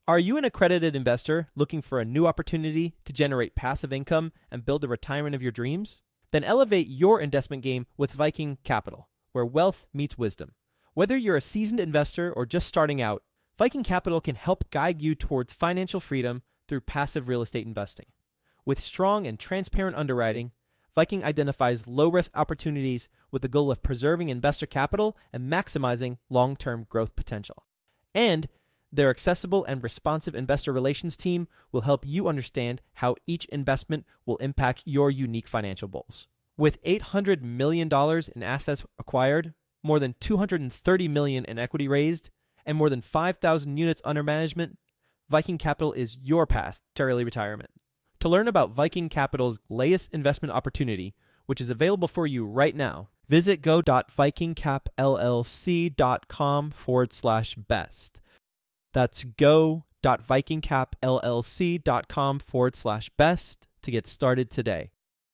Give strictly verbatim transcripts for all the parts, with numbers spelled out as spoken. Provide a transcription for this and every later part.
Are you an accredited investor looking for a new opportunity to generate passive income and build the retirement of your dreams? Then elevate your investment game with Viking Capital, where wealth meets wisdom. Whether you're a seasoned investor or just starting out, Viking Capital can help guide you towards financial freedom through passive real estate investing. With strong and transparent underwriting, Viking identifies low-risk opportunities with the goal of preserving investor capital and maximizing long-term growth potential. And their accessible and responsive investor relations team will help you understand how each investment will impact your unique financial goals. With eight hundred million dollars in assets acquired, more than two hundred thirty million dollars in equity raised, and more than five thousand units under management, Viking Capital is your path to early retirement. To learn about Viking Capital's latest investment opportunity, which is available for you right now, visit go.vikingcapllc.com forward slash best. That's go.vikingcapllc.com forward slash best to get started today.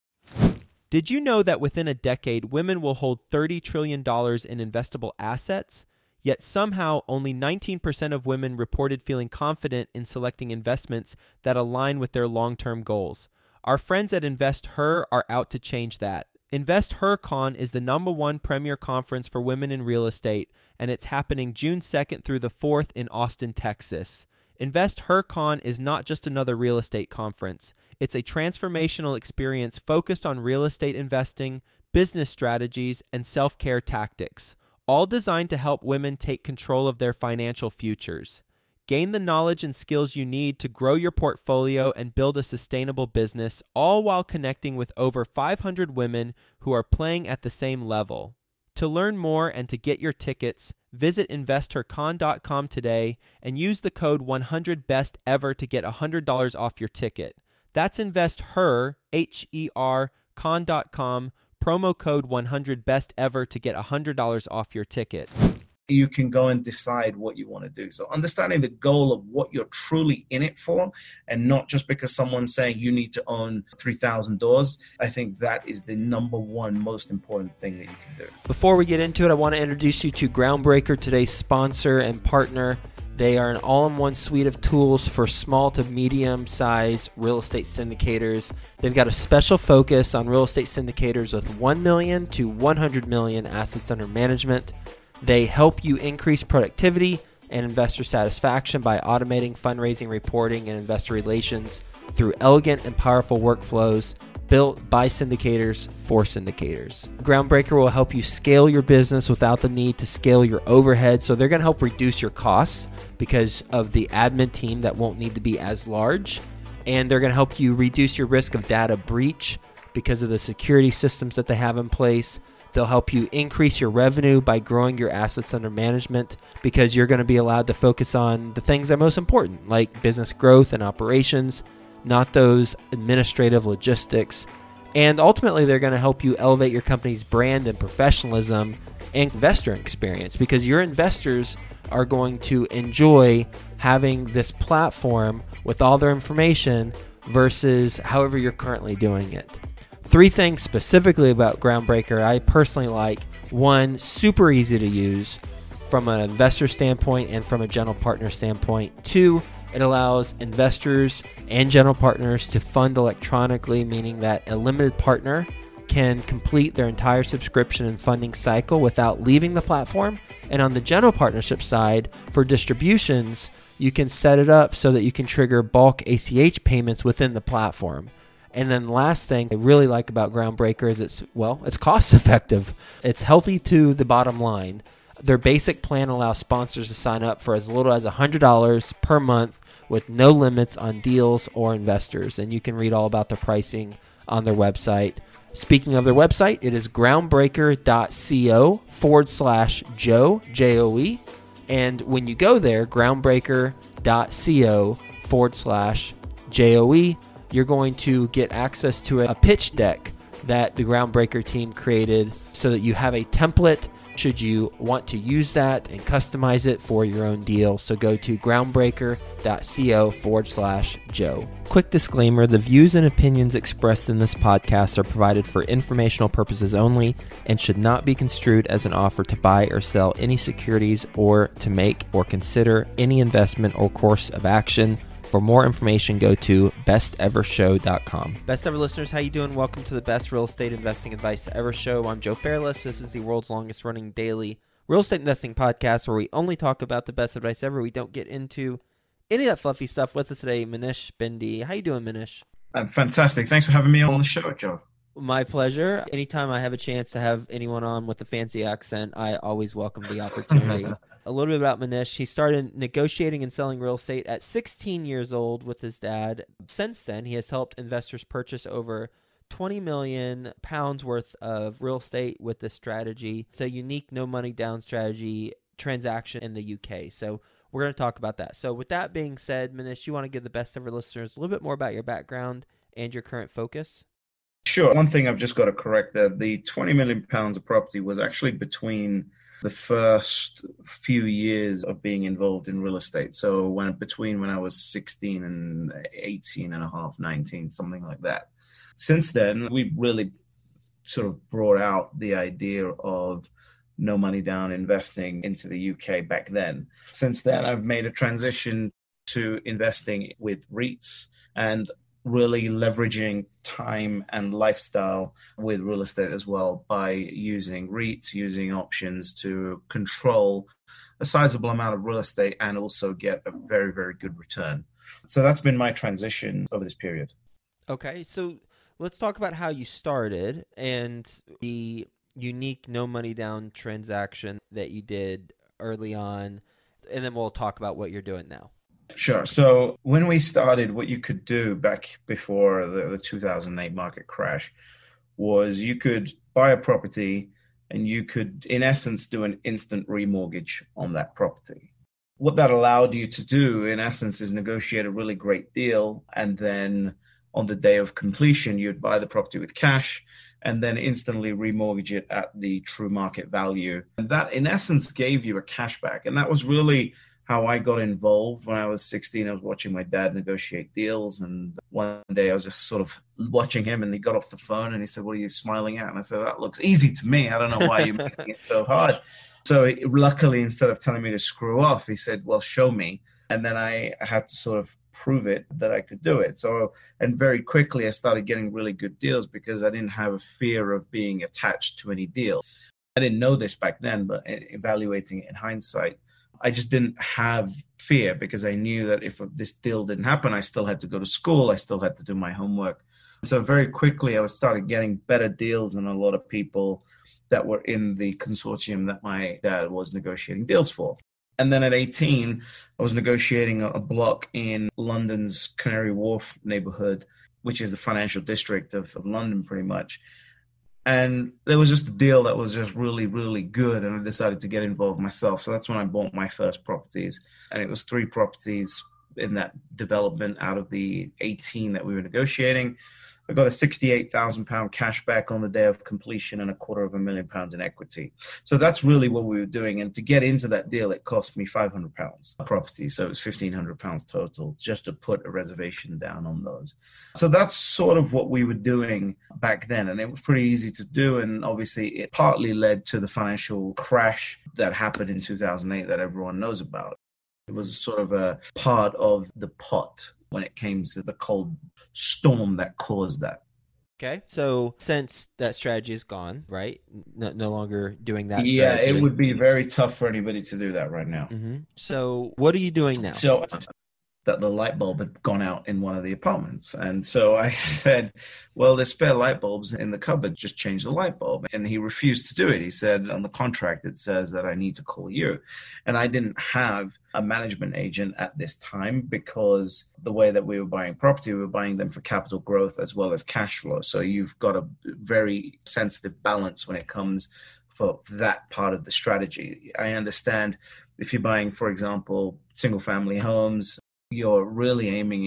Did you know that within a decade, women will hold thirty trillion dollars in investable assets? Yet somehow only nineteen percent of women reported feeling confident in selecting investments that align with their long-term goals. Our friends at InvestHer are out to change that. InvestHerCon is the number one premier conference for women in real estate, and it's happening June second through the fourth in Austin, Texas. InvestHerCon is not just another real estate conference. It's a transformational experience focused on real estate investing, business strategies, and self-care tactics, all designed to help women take control of their financial futures. Gain the knowledge and skills you need to grow your portfolio and build a sustainable business, all while connecting with over five hundred women who are playing at the same level. To learn more and to get your tickets, visit investor con dot com today and use the code one hundred best ever to get one hundred dollars off your ticket. That's InvestHer, H E R, con dot com, promo code one hundred best ever to get one hundred dollars off your ticket. You can go and decide what you want to do. So understanding the goal of what you're truly in it for, and not just because someone's saying you need to own three thousand doors, I think that is the number one most important thing that you can do. Before we get into it, I want to introduce you to Groundbreaker, today's sponsor and partner. They are an all-in-one suite of tools for small to medium-sized real estate syndicators. They've got a special focus on real estate syndicators with one million to one hundred million assets under management. They help you increase productivity and investor satisfaction by automating fundraising, reporting, and investor relations through elegant and powerful workflows built by syndicators for syndicators. Groundbreaker will help you scale your business without the need to scale your overhead. So they're going to help reduce your costs because of the admin team that won't need to be as large. And they're going to help you reduce your risk of data breach because of the security systems that they have in place. They'll help you increase your revenue by growing your assets under management because you're going to be allowed to focus on the things that are most important, like business growth and operations, not those administrative logistics. And ultimately, they're going to help you elevate your company's brand and professionalism and investor experience because your investors are going to enjoy having this platform with all their information versus however you're currently doing it. Three things specifically about Groundbreaker I personally like. One, super easy to use from an investor standpoint and from a general partner standpoint. Two, it allows investors and general partners to fund electronically, meaning that a limited partner can complete their entire subscription and funding cycle without leaving the platform. And on the general partnership side, for distributions, you can set it up so that you can trigger bulk A C H payments within the platform. And then the last thing I really like about Groundbreaker is it's, well, it's cost effective. It's healthy to the bottom line. Their basic plan allows sponsors to sign up for as little as one hundred dollars per month with no limits on deals or investors. And you can read all about the pricing on their website. Speaking of their website, it is groundbreaker.co forward slash Joe, J O E. And when you go there, groundbreaker.co forward slash J O E, you're going to get access to a pitch deck that the Groundbreaker team created so that you have a template should you want to use that and customize it for your own deal. So go to groundbreaker.co forward slash Joe. Quick disclaimer, the views and opinions expressed in this podcast are provided for informational purposes only and should not be construed as an offer to buy or sell any securities or to make or consider any investment or course of action. For more information, go to best ever show dot com. Best Ever listeners, how you doing? Welcome to the Best Real Estate Investing Advice Ever Show. I'm Joe Fairless. This is the world's longest running daily real estate investing podcast where we only talk about the best advice ever. We don't get into any of that fluffy stuff. With us today, Manish Bindi. How you doing, Manish? I'm fantastic. Thanks for having me on the show, Joe. My pleasure. Anytime I have a chance to have anyone on with a fancy accent, I always welcome the opportunity. A little bit about Manish. He started negotiating and selling real estate at sixteen years old with his dad. Since then, he has helped investors purchase over twenty million pounds worth of real estate with this strategy. It's a unique no money down strategy transaction in the U K. So we're going to talk about that. So with that being said, Manish, you want to give the Best Ever listeners a little bit more about your background and your current focus? Sure. One thing I've just got to correct there. The twenty million pounds of property was actually between the first few years of being involved in real estate. So when between when I was sixteen and eighteen and a half, nineteen, something like that. Since then, we've really sort of brought out the idea of no money down investing into the U K back then. Since then, I've made a transition to investing with REITs and really leveraging time and lifestyle with real estate as well by using REITs, using options to control a sizable amount of real estate and also get a very, very good return. So that's been my transition over this period. Okay, so let's talk about how you started and the unique no money down transaction that you did early on, and then we'll talk about what you're doing now. Sure. So when we started, what you could do back before the, the two thousand eight market crash was you could buy a property and you could, in essence, do an instant remortgage on that property. What that allowed you to do, in essence, is negotiate a really great deal. And then on the day of completion, you'd buy the property with cash and then instantly remortgage it at the true market value. And that, in essence, gave you a cashback. And that was really how I got involved. When I was sixteen, I was watching my dad negotiate deals. And one day I was just sort of watching him and he got off the phone and he said, "What are you smiling at?" And I said, "That looks easy to me. I don't know why you're making it so hard." So he, luckily, instead of telling me to screw off, he said, "Well, show me." And then I had to sort of prove it that I could do it. So, and very quickly I started getting really good deals because I didn't have a fear of being attached to any deal. I didn't know this back then, but evaluating it in hindsight, I just didn't have fear because I knew that if this deal didn't happen, I still had to go to school. I still had to do my homework. So very quickly, I started getting better deals than a lot of people that were in the consortium that my dad was negotiating deals for. And then at eighteen, I was negotiating a block in London's Canary Wharf neighborhood, which is the financial district of, of London pretty much. And there was just a deal that was just really, really good. And I decided to get involved myself. So that's when I bought my first properties. And it was three properties in that development out of the eighteen that we were negotiating. I got a sixty-eight thousand pound cash back on the day of completion and a quarter of a million pounds in equity. So that's really what we were doing. And to get into that deal, it cost me five hundred pounds a property. So it was fifteen hundred pounds total just to put a reservation down on those. So that's sort of what we were doing back then. And it was pretty easy to do. And obviously it partly led to the financial crash that happened in two thousand eight that everyone knows about. It was sort of a part of the pot when it came to the cold storm that caused that. Okay. So since that strategy is gone, right? No, no longer doing that. Yeah, strategy. It would be very tough for anybody to do that right now. Mm-hmm. So what are you doing now? So that the light bulb had gone out in one of the apartments. And so I said, well, there's spare light bulbs in the cupboard, just change the light bulb. And he refused to do it. He said, on the contract, it says that I need to call you. And I didn't have a management agent at this time because the way that we were buying property, we were buying them for capital growth as well as cash flow. So you've got a very sensitive balance when it comes for that part of the strategy. I understand if you're buying, for example, single family homes, you're really aiming it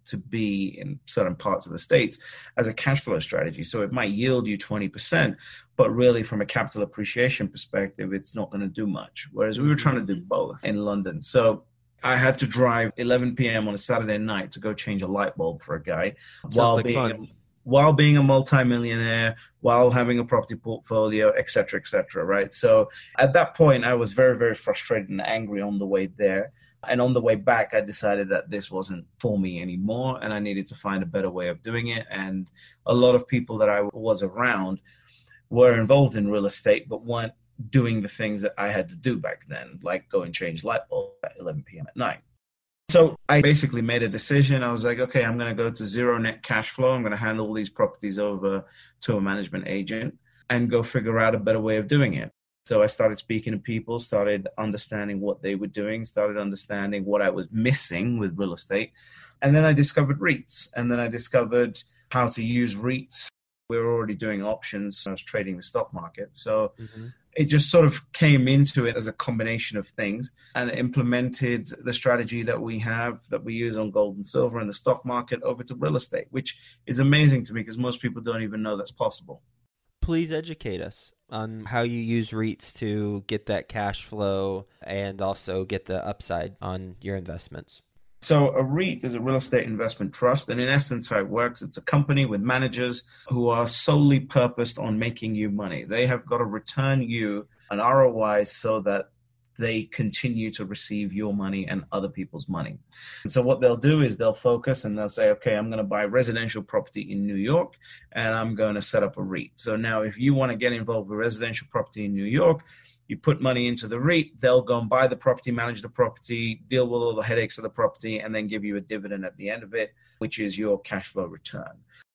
to be in certain parts of the States as a cash flow strategy. So it might yield you twenty percent, but really from a capital appreciation perspective, it's not going to do much. Whereas we were trying to do both in London. So I had to drive eleven p.m. on a Saturday night to go change a light bulb for a guy while like being fun. while being a multimillionaire, while having a property portfolio, et cetera, et cetera, right? So at that point, I was very, very frustrated and angry on the way there. And on the way back, I decided that this wasn't for me anymore, and I needed to find a better way of doing it. And a lot of people that I was around were involved in real estate, but weren't doing the things that I had to do back then, like go and change light bulb at eleven p.m. at night. So I basically made a decision. I was like, okay, I'm going to go to zero net cash flow. I'm going to hand all these properties over to a management agent and go figure out a better way of doing it. So I started speaking to people, started understanding what they were doing, started understanding what I was missing with real estate. And then I discovered REITs. And then I discovered how to use REITs. We were already doing options. I was trading the stock market. So mm-hmm. It just sort of came into it as a combination of things and implemented the strategy that we have, that we use on gold and silver and the stock market over to real estate, which is amazing to me because most people don't even know that's possible. Please educate us on how you use REITs to get that cash flow and also get the upside on your investments. So a REIT is a real estate investment trust. And in essence, how it works, it's a company with managers who are solely purposed on making you money. They have got to return you an R O I so that they continue to receive your money and other people's money. And so what they'll do is they'll focus and they'll say, okay, I'm going to buy residential property in New York and I'm going to set up a REIT. So now if you want to get involved with residential property in New York, you put money into the REIT, they'll go and buy the property, manage the property, deal with all the headaches of the property, and then give you a dividend at the end of it, which is your cash flow return.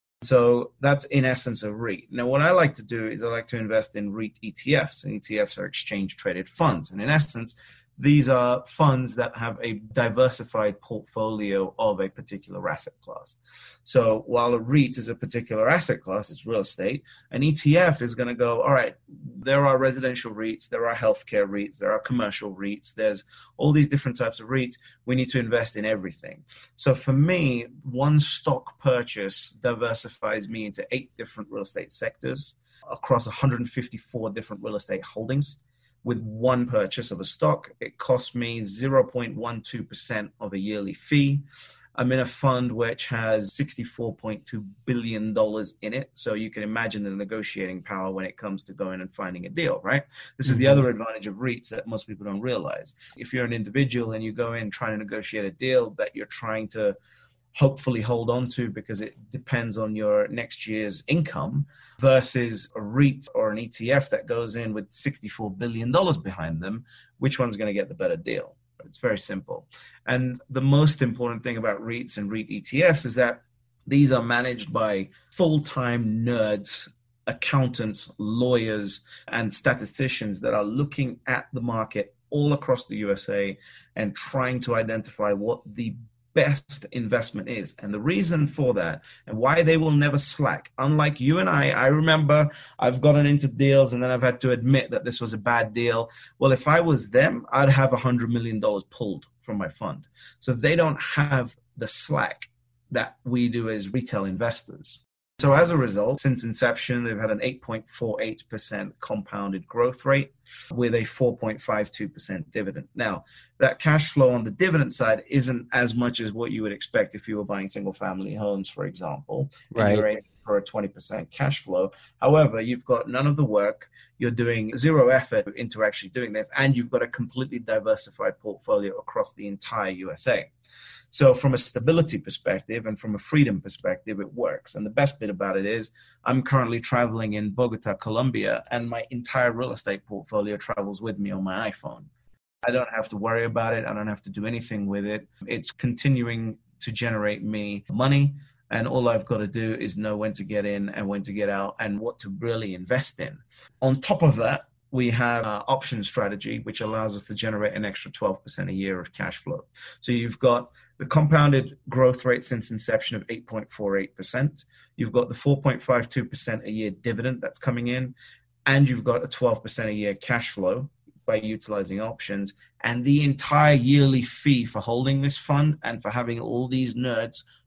So that's in essence a REIT. Now, what I like to do is I like to invest in REIT E T Fs. And E T Fs are exchange-traded funds. And in essence, these are funds that have a diversified portfolio of a particular asset class. So while a REIT is a particular asset class, it's real estate, an E T F is going to go, all right, there are residential REITs, there are healthcare REITs, there are commercial REITs, there's all these different types of REITs. We need to invest in everything. So for me, one stock purchase diversifies me into eight different real estate sectors across one hundred fifty-four different real estate holdings. With one purchase of a stock, it costs me zero point one two percent of a yearly fee. I'm in a fund which has sixty-four point two billion dollars in it. So you can imagine the negotiating power when it comes to going and finding a deal, right? This is mm-hmm. the other advantage of REITs that most people don't realize. If you're an individual and you go in trying to negotiate a deal that you're trying to hopefully hold on to because it depends on your next year's income versus a REIT or an E T F that goes in with sixty-four billion dollars behind them, which one's going to get the better deal? It's very simple. And the most important thing about REITs and REIT E T Fs is that these are managed by full-time nerds, accountants, lawyers, and statisticians that are looking at the market all across the U S A and trying to identify what the best investment is. And the reason for that and why they will never slack, unlike you and I, I remember I've gotten into deals and then I've had to admit that this was a bad deal. Well, if I was them, I'd have one hundred million dollars pulled from my fund. So they don't have the slack that we do as retail investors. So as a result, since inception, they've had an eight point four eight percent compounded growth rate with a four point five two percent dividend. Now, that cash flow on the dividend side isn't as much as what you would expect if you were buying single family homes, for example. Right. And you're aiming for a twenty percent cash flow. However, you've got none of the work. You're doing zero effort into actually doing this, and you've got a completely diversified portfolio across the entire U S A. So from a stability perspective and from a freedom perspective, it works. And the best bit about it is I'm currently traveling in Bogota, Colombia, and my entire real estate portfolio travels with me on my iPhone. I don't have to worry about it. I don't have to do anything with it. It's continuing to generate me money. And all I've got to do is know when to get in and when to get out and what to really invest in. On top of that, we have an option strategy, which allows us to generate an extra twelve percent a year of cash flow. So you've got the compounded growth rate since inception of eight point four eight percent. You've got the four point five two percent a year dividend that's coming in, and you've got a twelve percent a year cash flow by utilizing options. And the entire yearly fee for holding this fund and for having all these nerds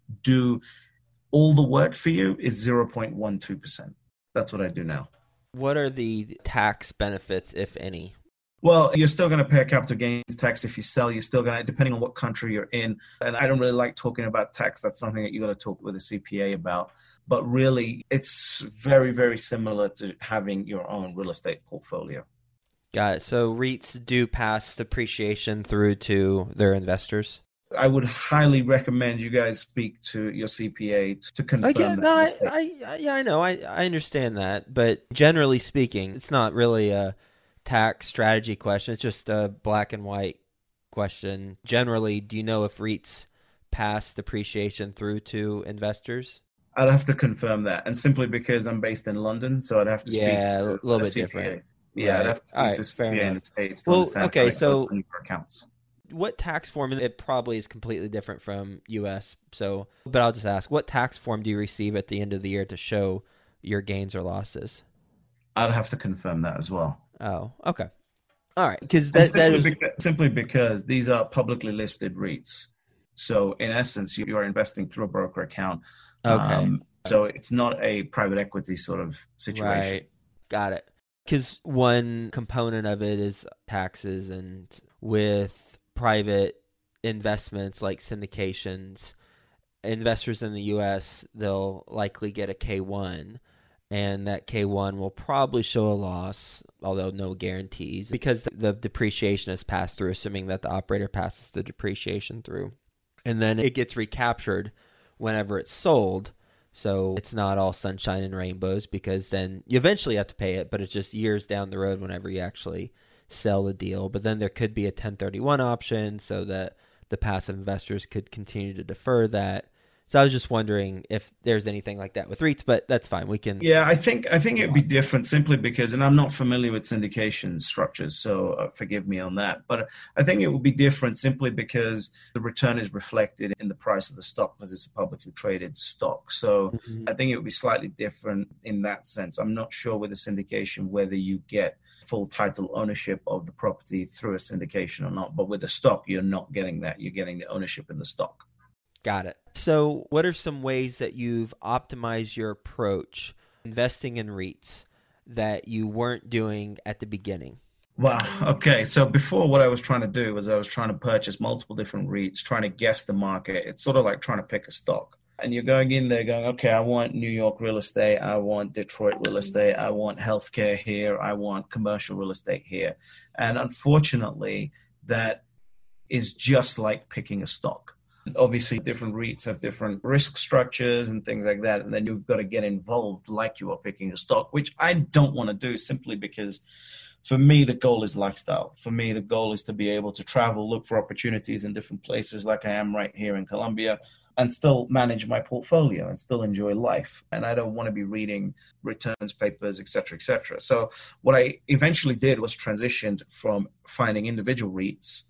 do all the work for you is zero point one two percent. That's what I do now. What are the tax benefits, if any? Well, you're still going to pay a capital gains tax if you sell. You're still going to, depending on what country you're in. And I don't really like talking about tax. That's something that you got to talk with a C P A about. But really, it's very, very similar to having your own real estate portfolio. Got it. So REITs do pass depreciation through to their investors? I would highly recommend you guys speak to your C P A to confirm Okay, that. no, I, I, I, yeah, I know. I, I understand that. But generally speaking, it's not really a tax strategy question. It's just a black and white question. Generally, do you know if REITs pass depreciation through to investors? I'd have to confirm that. And simply because I'm based in London, so I'd have to speak yeah, to a little a bit C P A. different. Yeah, right. I'd have to speak All right, to C P fair A in enough. the States to Well, understand okay, how it so goes for accounts. What tax form? It probably is completely different from U S. So, but I'll just ask, what tax form do you receive at the end of the year to show your gains or losses? I'd have to confirm that as well. Oh, okay. All right, because that, that simply, is... because, simply because these are publicly listed REITs. So in essence, you are investing through a broker account. Okay. Um, so it's not a private equity sort of situation. Right. Got it. Because one component of it is taxes, and with private investments like syndications, investors in the U S, they'll likely get a K one, and that K one will probably show a loss, although no guarantees, because the depreciation is passed through, assuming that the operator passes the depreciation through. And then it gets recaptured whenever it's sold. So it's not all sunshine and rainbows, because then you eventually have to pay it, but it's just years down the road whenever you actually sell the deal. But then there could be a ten thirty-one option so that the passive investors could continue to defer that. So I was just wondering if there's anything like that with REITs, but that's fine. We can. Yeah, I think I think it'd be different simply because, and I'm not familiar with syndication structures, so uh, forgive me on that. But I think it would be different simply because the return is reflected in the price of the stock because it's a publicly traded stock. So mm-hmm. I think it would be slightly different in that sense. I'm not sure with a syndication whether you get full title ownership of the property through a syndication or not. But with the stock, you're not getting that. You're getting the ownership in the stock. Got it. So what are some ways that you've optimized your approach investing in REITs that you weren't doing at the beginning? Wow. Okay. So before, what I was trying to do was I was trying to purchase multiple different REITs, trying to guess the market. It's sort of like trying to pick a stock. And you're going in there going, okay, I want New York real estate. I want Detroit real estate. I want healthcare here. I want commercial real estate here. And unfortunately, that is just like picking a stock. Obviously, different REITs have different risk structures and things like that. And then you've got to get involved like you are picking a stock, which I don't want to do simply because for me, the goal is lifestyle. For me, the goal is to be able to travel, look for opportunities in different places like I am right here in Colombia, and still manage my portfolio and still enjoy life. And I don't want to be reading returns papers, et cetera, et cetera. So what I eventually did was transitioned from finding individual REITs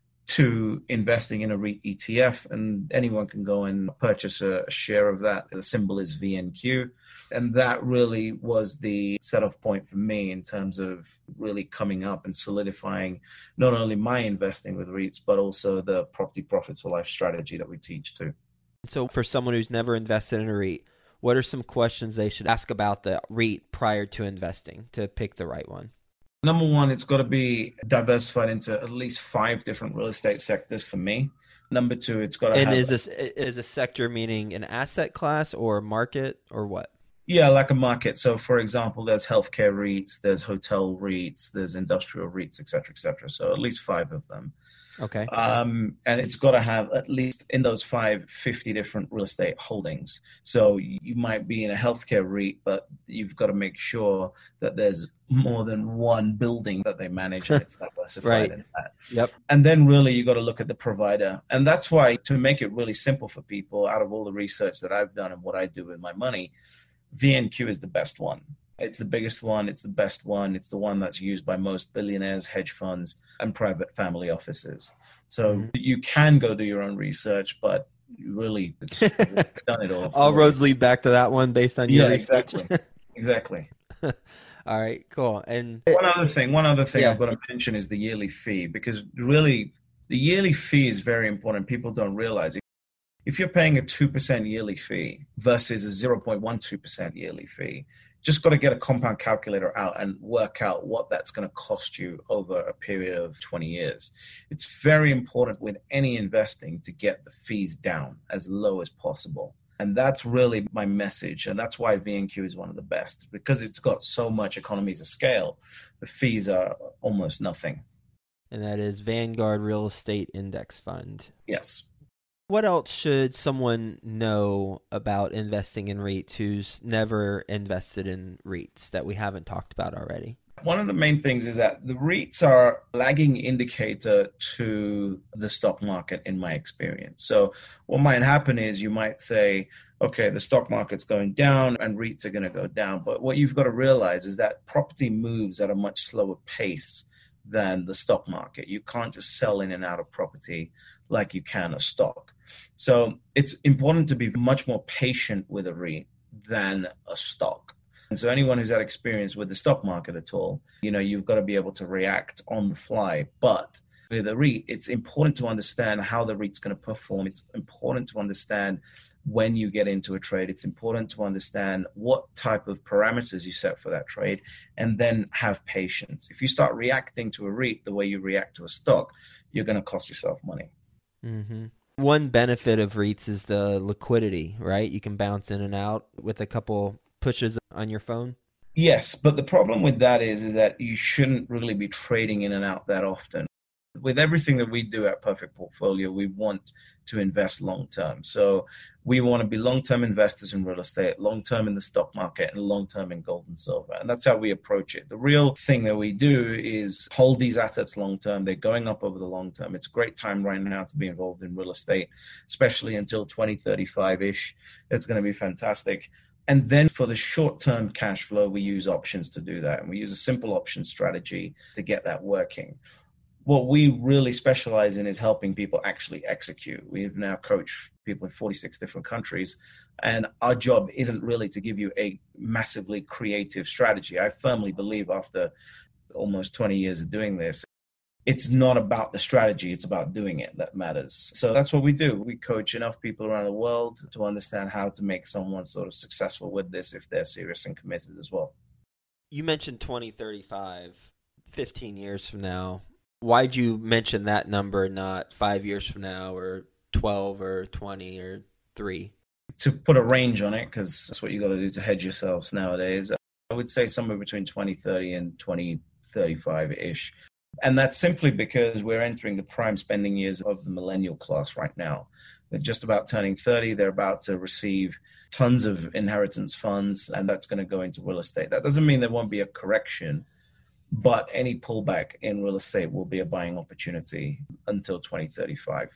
to investing in a REIT E T F, and anyone can go and purchase a, a share of that. The symbol is V N Q, and that really was the set-off point for me in terms of really coming up and solidifying not only my investing with REITs, but also the property profits for life strategy that we teach too. So for someone who's never invested in a REIT, what are some questions they should ask about the REIT prior to investing to pick the right one? Number one, it's got to be diversified into at least five different real estate sectors for me. Number two, it's got to and have... And is this is a sector meaning an asset class or market or what? Yeah, like a market. So, for example, there's healthcare REITs, there's hotel REITs, there's industrial REITs, et cetera, et cetera. So at least five of them. Okay. Um, and it's got to have at least in those five, fifty different real estate holdings. So you might be in a healthcare REIT, but you've got to make sure that there's more than one building that they manage and it's diversified right. in that. Yep. And then really you got to look at the provider. And that's why, to make it really simple for people, out of all the research that I've done and what I do with my money, V N Q is the best one. It's the biggest one. It's the best one. It's the one that's used by most billionaires, hedge funds, and private family offices. So mm-hmm. you can go do your own research, but you really it's done it all. All roads lead back to that one based on your yeah, research. Exactly. Exactly. All right, cool. And one other thing, one other thing yeah. I've got to mention is the yearly fee, because really the yearly fee is very important. People don't realize it. If you're paying a two percent yearly fee versus a zero point one two percent yearly fee, just got to get a compound calculator out and work out what that's going to cost you over a period of twenty years. It's very important with any investing to get the fees down as low as possible. And that's really my message. And that's why V N Q is one of the best, because it's got so much economies of scale. The fees are almost nothing. And that is Vanguard Real Estate Index Fund. Yes. What else should someone know about investing in REITs who's never invested in REITs that we haven't talked about already? One of the main things is that the REITs are a lagging indicator to the stock market, in my experience. So what might happen is you might say, okay, the stock market's going down and REITs are going to go down. But what you've got to realize is that property moves at a much slower pace than the stock market. You can't just sell in and out of property like you can a stock. So it's important to be much more patient with a REIT than a stock. And so anyone who's had experience with the stock market at all, you know, you've got to be able to react on the fly. But with a REIT, it's important to understand how the REIT's going to perform. It's important to understand when you get into a trade. It's important to understand what type of parameters you set for that trade, and then have patience. If you start reacting to a REIT the way you react to a stock, you're going to cost yourself money. Mm-hmm. One benefit of REITs is the liquidity, right? You can bounce in and out with a couple pushes on your phone. Yes, but the problem with that is, is that you shouldn't really be trading in and out that often. With everything that we do at Perfect Portfolio, we want to invest long-term. So we want to be long-term investors in real estate, long-term in the stock market, and long-term in gold and silver. And that's how we approach it. The real thing that we do is hold these assets long-term. They're going up over the long term. It's a great time right now to be involved in real estate, especially until twenty thirty-five-ish. It's going to be fantastic. And then for the short-term cash flow, we use options to do that. And we use a simple option strategy to get that working. What we really specialize in is helping people actually execute. We've now coached people in forty-six different countries, and our job isn't really to give you a massively creative strategy. I firmly believe, after almost twenty years of doing this, it's not about the strategy, it's about doing it that matters. So that's what we do. We coach enough people around the world to understand how to make someone sort of successful with this if they're serious and committed as well. You mentioned twenty thirty-five, fifteen years from now. Why'd you mention that number, not five years from now or twelve or twenty or three? To put a range on it, because that's what you got to do to hedge yourselves nowadays. I would say somewhere between twenty thirty and twenty thirty-five-ish. And that's simply because we're entering the prime spending years of the millennial class right now. They're just about turning thirty. They're about to receive tons of inheritance funds, and that's going to go into real estate. That doesn't mean there won't be a correction, but any pullback in real estate will be a buying opportunity until twenty thirty-five.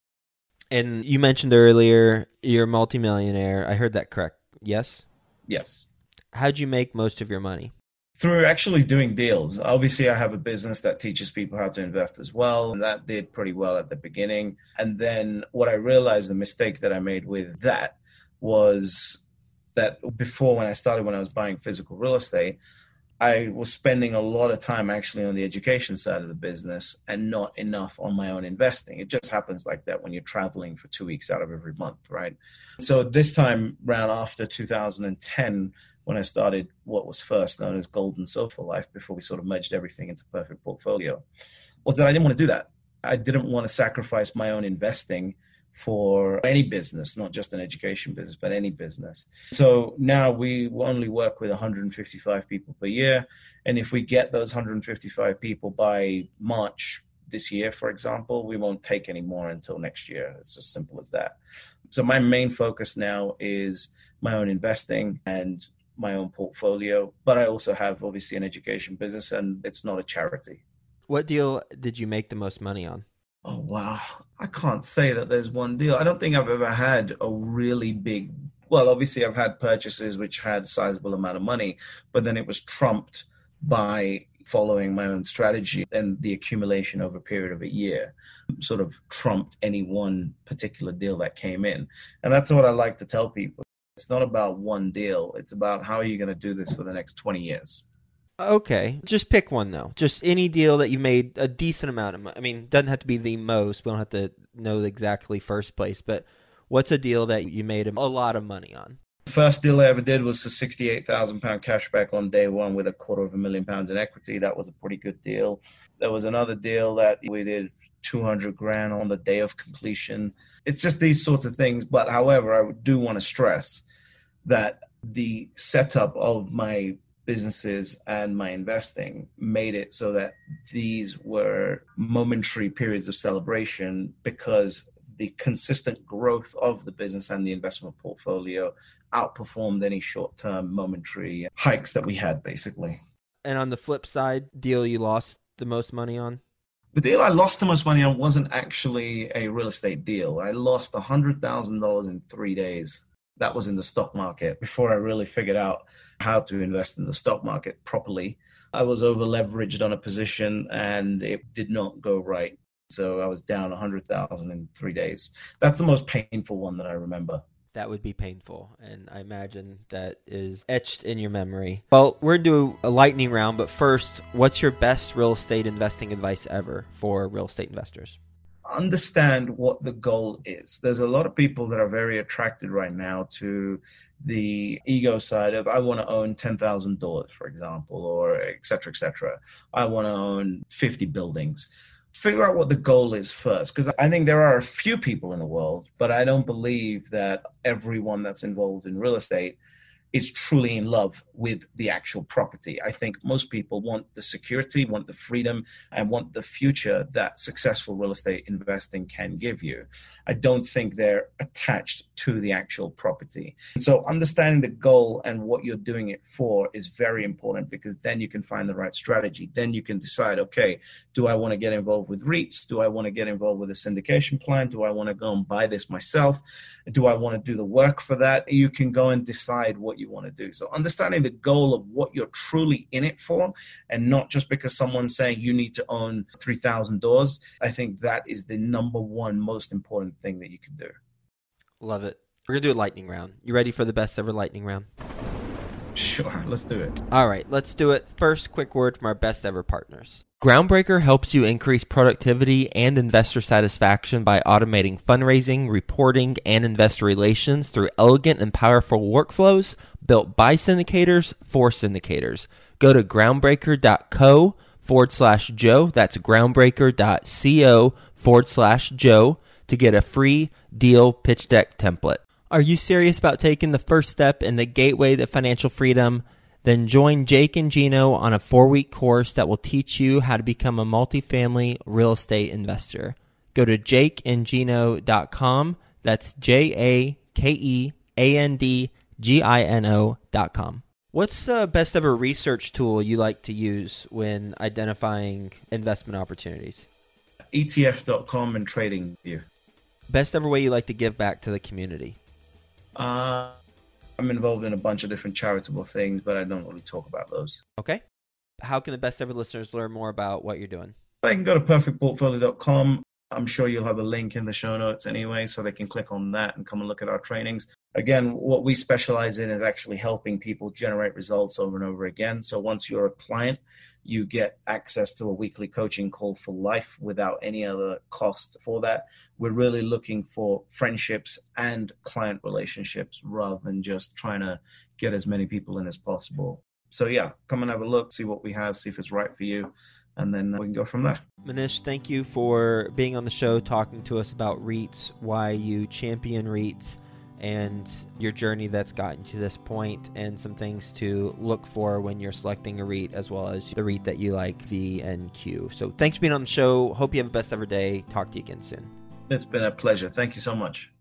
And you mentioned earlier you're a multimillionaire. I heard that correct. Yes? Yes. How'd you make most of your money? Through actually doing deals. Obviously, I have a business that teaches people how to invest as well, and that did pretty well at the beginning. And then what I realized, the mistake that I made with that was that before, when I started, when I was buying physical real estate, I was spending a lot of time actually on the education side of the business and not enough on my own investing. It just happens like that when you're traveling for two weeks out of every month, right? So this time around, after two thousand ten, when I started what was first known as Gold and Silver Life, before we sort of merged everything into Perfect Portfolio, was that I didn't want to do that. I didn't want to sacrifice my own investing for any business, not just an education business, but any business. So now we only work with one hundred fifty-five people per year. And if we get those one hundred fifty-five people by March this year, for example, we won't take any more until next year. It's as simple as that. So my main focus now is my own investing and my own portfolio, but I also have obviously an education business, and it's not a charity. What deal did you make the most money on? Oh, wow. I can't say that there's one deal. I don't think I've ever had a really big, well, obviously I've had purchases which had a sizable amount of money, but then it was trumped by following my own strategy, and the accumulation over a period of a year sort of trumped any one particular deal that came in. And that's what I like to tell people. It's not about one deal. It's about how are you going to do this for the next twenty years. Okay. Just pick one, though. Just any deal that you made a decent amount of money. I mean, it doesn't have to be the most. We don't have to know exactly first place. But What's a deal that you made a lot of money on? The first deal I ever did was a sixty-eight thousand pound cashback on day one with a quarter of a million pounds in equity. That was a pretty good deal. There was another deal that we did two hundred grand on the day of completion. It's just these sorts of things. But however, I do want to stress that the setup of my businesses and my investing made it so that these were momentary periods of celebration, because the consistent growth of the business and the investment portfolio outperformed any short-term momentary hikes that we had, basically. And on the flip side, deal you lost the most money on? The deal I lost the most money on wasn't actually a real estate deal. I lost one hundred thousand dollars in three days. That was in the stock market before I really figured out how to invest in the stock market properly. I was over leveraged on a position and it did not go right. So I was down one hundred thousand in three days. That's the most painful one that I remember. That would be painful, and I imagine that is etched in your memory. Well, we're going to do a lightning round, but first, what's your best real estate investing advice ever for real estate investors? Understand what the goal is. There's a lot of people that are very attracted right now to the ego side of, I want to own ten thousand dollars, for example, or et cetera, et cetera. I want to own fifty buildings. Figure out what the goal is first, because I think there are a few people in the world, but I don't believe that everyone that's involved in real estate is truly in love with the actual property. I think most people want the security, want the freedom, and want the future that successful real estate investing can give you. I don't think they're attached to the actual property. So understanding the goal and what you're doing it for is very important, because then you can find the right strategy. Then you can decide, okay, do I want to get involved with REITs? Do I want to get involved with a syndication plan? Do I want to go and buy this myself? Do I want to do the work for that? You can go and decide what you want to do. So understanding the goal of what you're truly in it for, and not just because someone's saying you need to own three thousand doors, I think that is the number one most important thing that you can do. Love it. We're going to do a lightning round. You ready for the best ever lightning round? Sure, let's do it. All right, let's do it. First, quick word from our best ever partners. Groundbreaker helps you increase productivity and investor satisfaction by automating fundraising, reporting, and investor relations through elegant and powerful workflows built by syndicators for syndicators. Go to groundbreaker.co forward slash Joe. That's groundbreaker.co forward slash Joe to get a free deal pitch deck template. Are you serious about taking the first step in the gateway to financial freedom? Then join Jake and Gino on a four-week course that will teach you how to become a multifamily real estate investor. Go to jake and gino dot com. That's J A K E A N D G I N O dot com. What's the best ever research tool you like to use when identifying investment opportunities? E T F dot com and TradingView. Best ever way you like to give back to the community? Uh, I'm involved in a bunch of different charitable things, but I don't really talk about those. Okay. How can the best ever listeners learn more about what you're doing? They can go to perfect portfolio dot com. I'm sure you'll have a link in the show notes anyway, so they can click on that and come and look at our trainings. Again, what we specialize in is actually helping people generate results over and over again. So once you're a client, you get access to a weekly coaching call for life without any other cost for that. We're really looking for friendships and client relationships rather than just trying to get as many people in as possible. So yeah, come and have a look, see what we have, see if it's right for you, and then we can go from there. Manish, thank you for being on the show, talking to us about REITs, why you champion REITs, and your journey that's gotten to this point, and some things to look for when you're selecting a REIT, as well as the REIT that you like, V and Q. So thanks for being on the show. Hope you have a best ever day. Talk to you again soon. It's been a pleasure. Thank you so much.